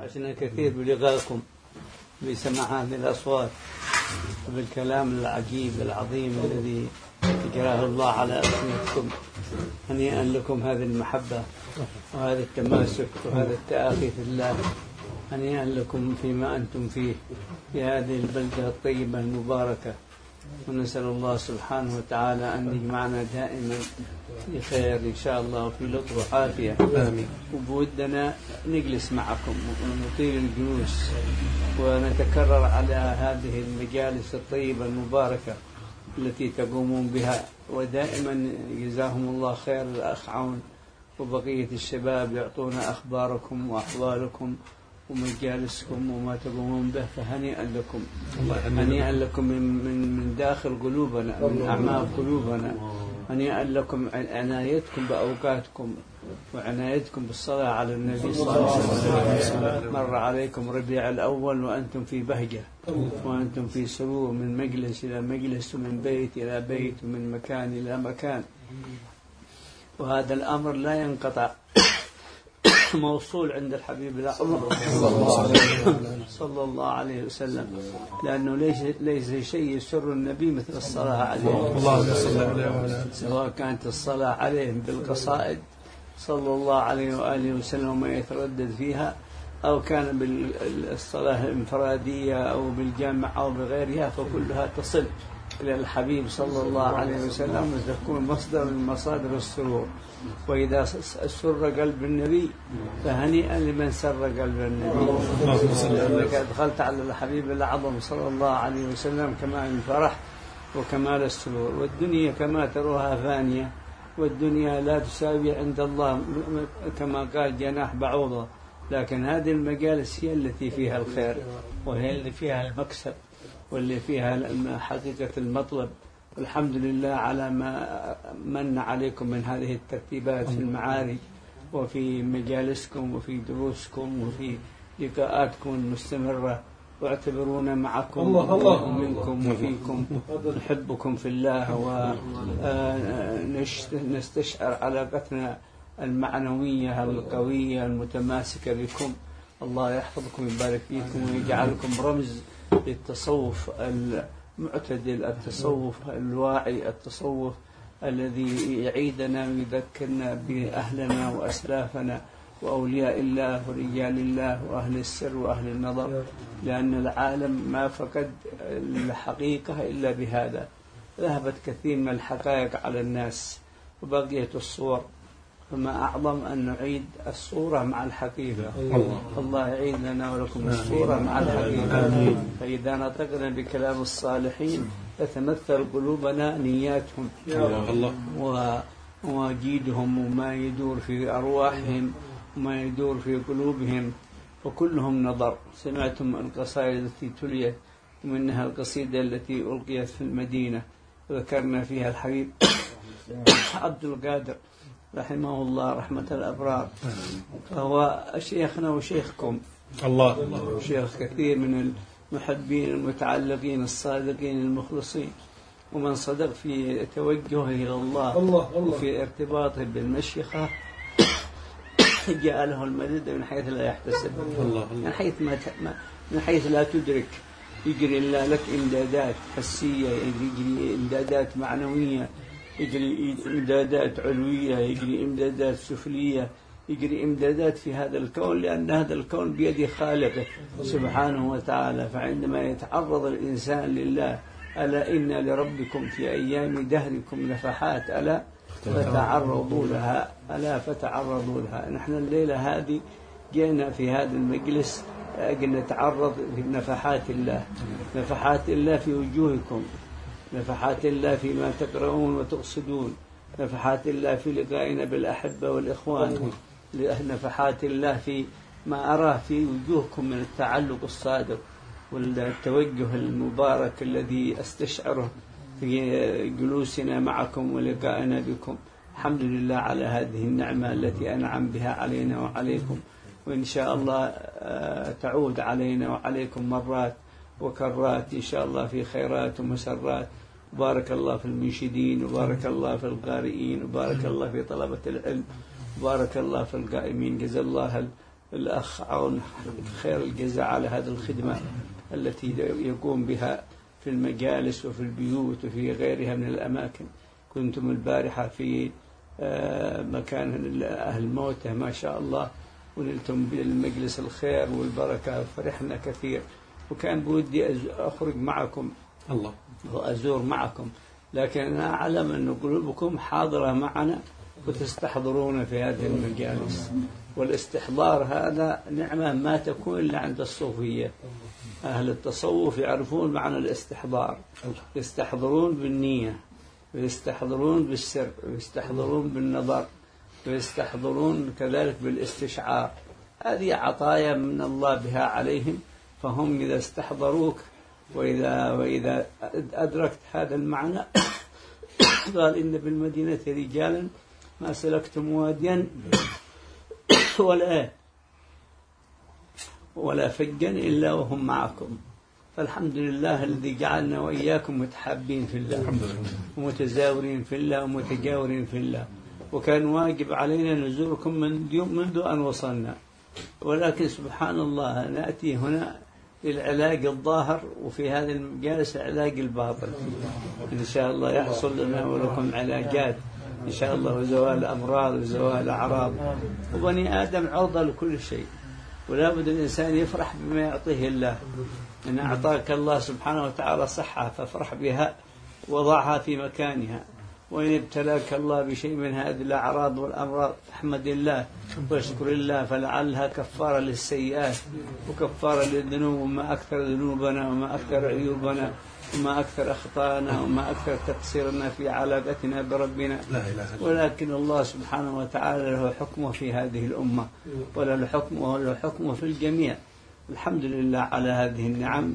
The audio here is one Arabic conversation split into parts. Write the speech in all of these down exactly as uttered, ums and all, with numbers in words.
وحشنا كثير بلقائكم بسماع هذه الأصوات وبالكلام العجيب العظيم الذي يجراه الله على ألسنتكم. هنيئا لكم هذه المحبة وهذا التماسك وهذا التآخي في الله. هنيئا لكم فيما أنتم فيه في هذه البلدة الطيبة المباركة، ونسأل الله سبحانه وتعالى أن يجمعنا دائما في خير إن شاء الله وفي لطف وعافية. آمين. وبودنا نجلس معكم ونطيل الجلوس ونتكرر على هذه المجالس الطيبة المباركة التي تقومون بها، ودائما جزاهم الله خير الأخ عون وبقية الشباب يعطونا أخباركم وأحوالكم ومجالسكم وما تقومون به، فهنيئا لكم. هنيئا لكم من, من, من داخل قلوبنا، من أعماق قلوبنا. هنيئا لكم عنايتكم بأوقاتكم وعنايتكم بالصلاة على النبي صلى الله عليه وسلم. مر عليكم ربيع الأول وأنتم في بهجة وأنتم في سرور، من مجلس إلى مجلس ومن بيت إلى بيت ومن مكان إلى مكان، وهذا الأمر لا ينقطع، موصول عند الحبيب الأعظم صلى الله عليه وسلم، لأنه ليس ليس شيء يسر النبي مثل الصلاة عليه، سواء كانت الصلاة عليه بالقصائد صلى الله عليه وآله وسلم وما يتردد فيها، أو كان بالصلاة الانفرادية أو بالجامع أو بغيرها، فكلها تصل إلى الحبيب صلى الله عليه وسلم وتكون مصدر من مصادر السرور. وإذا سر قلب النبي فهنيئا لمن سر قلب النبي، لأنك أدخلت على الحبيب الأعظم صلى الله عليه وسلم كمال الفرح وكمال السرور. والدنيا كما تروها فانية، والدنيا لا تساوي عند الله كما قال جناح بعوضة، لكن هذه المجالس هي التي فيها الخير وهي اللي فيها المكسب واللي فيها حقيقة المطلب. والحمد لله على ما من عليكم من هذه الترتيبات في المعاري وفي مجالسكم وفي دروسكم وفي لقاءاتكم المستمرة، واعتبرونا معكم ومنكم وفيكم، نحبكم في الله ونستشعر علاقتنا المعنوية القوية المتماسكة بكم. الله يحفظكم ويبارك فيكم ويجعلكم رمز للتصوف المعتدل، التصوف الواعي، التصوف الذي يعيدنا ويذكرنا بأهلنا وأسلافنا وأولياء الله ورجال الله وأهل السر وأهل النظر، لأن العالم ما فقد الحقيقة إلا بهذا. ذهبت كثير من الحقائق على الناس وبقيت الصور، فما أعظم أن نعيد الصورة مع الحقيقة. الله, الله يعيد لنا ولكم الصورة مع الحقيقة. فإذا نطقنا بكلام الصالحين تتمثل قلوبنا نياتهم ومواجيدهم وما يدور في أرواحهم وما يدور في قلوبهم، وكلهم نظر. سمعتم القصائد التي تليت، ومنها القصيدة التي ألقيت في المدينة وذكرنا فيها الحبيب عبد القادر رحمه الله رحمة الأبرار، فهو شيخنا وشيخكم. الله شيخ كثير من المحبين المتعلقين الصادقين المخلصين، ومن صدق في توجهه إلى الله وفي ارتباطه بالمشيخة جاء له المدد من حيث لا يحتسب، من حيث ما من حيث لا تدرك. يجري الله لك إمدادات حسية، يجري إمدادات معنوية، يجري إمدادات علوية، يجري إمدادات سفلية، يجري إمدادات في هذا الكون، لأن هذا الكون بيد خالقه سبحانه وتعالى. فعندما يتعرض الإنسان لله، ألا إن لربكم في أيام دهركم نفحات، ألا فتعرضوا لها، ألا فتعرضوا لها. نحن الليلة هذه جئنا في هذا المجلس نتعرض لنفحات الله، نفحات الله في وجوهكم، نفحات الله فيما تقرؤون وتقصدون، نفحات الله في لقائنا بالأحبة والإخوان، نفحات الله في ما أراه في وجوهكم من التعلق الصادق والتوجه المبارك الذي أستشعره في جلوسنا معكم ولقائنا بكم. الحمد لله على هذه النعمة التي أنعم بها علينا وعليكم، وإن شاء الله تعود علينا وعليكم مرات وكرات إن شاء الله في خيرات ومسرات. بارك الله في المنشدين، وبارك الله في القارئين، وبارك الله في طلبة العلم، وبارك الله في القائمين. جزا الله الأخ عون خير الجزاء على هذه الخدمة التي يقوم بها في المجالس وفي البيوت وفي غيرها من الأماكن. كنتم البارحة في مكان أهل الموتى ما شاء الله، ونلتم بالمجلس الخير والبركة، فرحنا كثير، وكان بودي أخرج معكم الله وأزور معكم، لكن أنا أعلم أن قلوبكم حاضرة معنا وتستحضرون في هذه المجالس، والاستحضار هذا نعمة ما تكون إلا عند الصوفية. أهل التصوف يعرفون معنى الاستحضار، يستحضرون بالنية، ويستحضرون بالسر، ويستحضرون بالنظر، ويستحضرون كذلك بالاستشعار. هذه عطايا من الله بها عليهم، فهم إذا استحضروك وإذا, وإذا أدركت هذا المعنى قال إن بالمدينة رجالا ما سلكتم واديا ولا ولا فجا إلا وهم معكم. فالحمد لله الذي جعلنا وإياكم متحابين في الله ومتزاورين في الله ومتجاورين في الله. وكان واجب علينا نزوركم من يوم منذ أن وصلنا، ولكن سبحان الله نأتي هنا للعلاج الظاهر، وفي هذه المجالس العلاج الباطن. إن شاء الله يحصل لنا ولكم علاجات إن شاء الله، وزوال أمراض وزوال أعراض. وبني آدم عرضة لكل شيء، ولا بد الإنسان يفرح بما يعطيه الله. إن أعطاك الله سبحانه وتعالى صحة فافرح بها وضعها في مكانها، وإن ابتلاك الله بشيء من هذه الأعراض والأمراض فاحمد الله واشكر الله، فلعلها كفارة للسيئات وكفارة للذنوب. وما أكثر ذنوبنا وما أكثر عيوبنا وما أكثر أخطاءنا وما أكثر تقصيرنا في علاقتنا بربنا، ولكن الله سبحانه وتعالى له حكمه في هذه الأمة، وله حكمه وله حكمه في الجميع. الحمد لله على هذه النعم،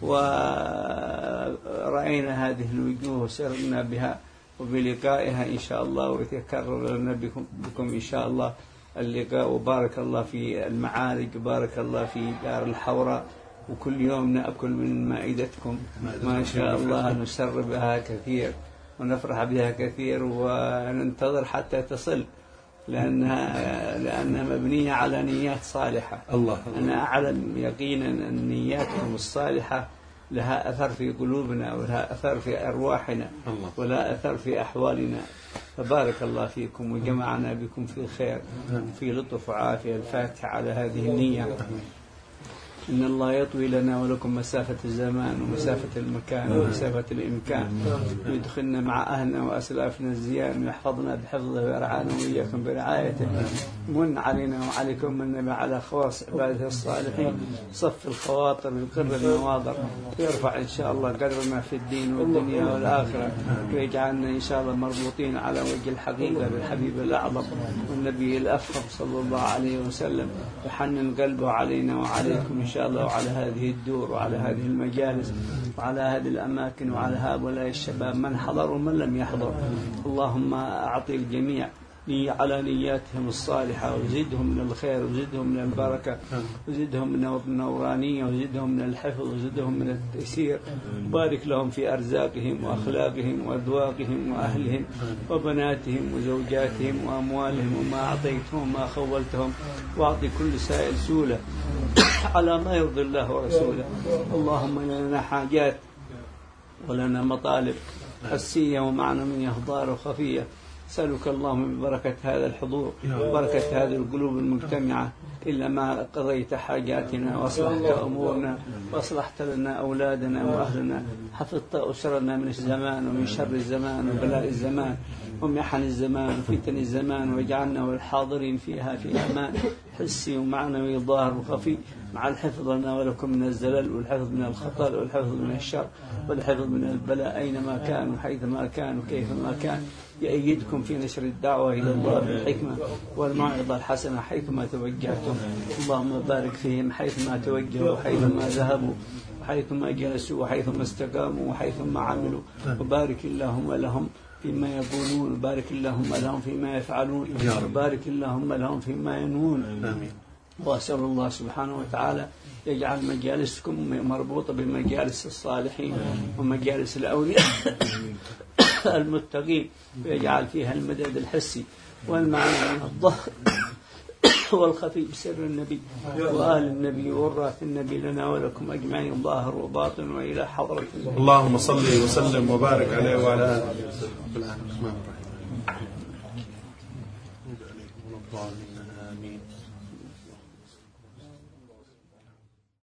ورأينا هذه الوجوه وسرنا بها وبلقائها إن شاء الله، ويتكرر لنا بكم, بكم إن شاء الله اللقاء. وبارك الله في المعارج وبارك الله في دار الحوراء، وكل يوم نأكل من مائدتكم ما شاء الله، نسر بها كثير ونفرح بها كثير، وننتظر حتى تصل، لأنها, لأنها مبنية على نيات صالحة. الله أنا أعلم يقينا أن نياتكم الصالحة لها أثر في قلوبنا، ولها أثر في أرواحنا، ولا أثر في أحوالنا. فبارك الله فيكم وجمعنا بكم في خير في لطف وعافية. الفاتحة على هذه النية. إن الله يطوي لنا ولكم مسافة الزمان ومسافة المكان ومسافة الإمكان، ويدخلنا مع أهلنا وأسلافنا الزيان، ويحفظنا بحفظه ويرعانا وإياكم برعايته. من علينا وعليكم من على خواص عباده الصالحين، صف الخواطر ويقر النواظر، ويرفع إن شاء الله قدرنا في الدين والدنيا والآخرة، ويجعلنا إن شاء الله مربوطين على وجه الحقيقة بالحبيب الأعظم والنبي الأفخم صلى الله عليه وسلم، وحنن قلبه علينا وعليكم إن شاء الله، وعلى هذه الدور وعلى هذه المجالس وعلى هذه الأماكن وعلى هؤلاء الشباب من حضر ومن لم يحضر. اللهم أعطي الجميع على نياتهم الصالحة، وزدهم من الخير وزدهم من البركة وزدهم من النورانية وزدهم من الحفظ وزدهم من التيسير. بارك لهم في أرزاقهم وأخلاقهم وأذواقهم وأهلهم وبناتهم وزوجاتهم وأموالهم وما أعطيتهم وما خولتهم، وأعطي كل سائل سولة على ما يرضي الله ورسوله. اللهم لنا حاجات ولنا مطالب حسية ومعنوية ضارة وخفية، أسألك اللهم ببركة هذا الحضور وبركة هذه القلوب المجتمعة إلا ما قضيت حاجاتنا وأصلحت أمورنا وأصلحت لنا أولادنا وأهلنا، حفظت أسرنا من الزمان ومن شر الزمان وبلاء الزمان ومحن الزمان وفتن الزمان، واجعلنا والحاضرين فيها في أمان حسي ومعنوي ظاهر وخفي، مع الحفظ لنا ولكم من الزلل والحفظ من الخطر والحفظ من الشر والحفظ من البلاء أينما كان وحيثما كان وكيفما كان. يأيدكم في نشر الدعوة إلى الله بالحكمة والموعظة الحسنة حيثما توجهتم. اللهم بارك فيهم حيثما توجهوا وحيثما ذهبوا وحيثما جلسوا وحيثما استقاموا وحيثما عملوا، وبارك اللهم لهم فيما يقولون، وبارك اللهم لهم فيما يفعلون، وبارك اللهم لهم فيما ينوون. وأسأل الله سبحانه وتعالى يجعل مجالسكم مربوطة بمجالس الصالحين ومجالس الأولياء المتقين، ويجعل فيها المدد الحسي والمعنى من الظهر والخفي بسر النبي وآل النبي ووراث النبي لنا ولكم أجمعين ظاهر وباطن وإلى حضرة النبي. اللهم صل وسلم وبارك عليه وعلى آله الرحمن الرحيم. آمين.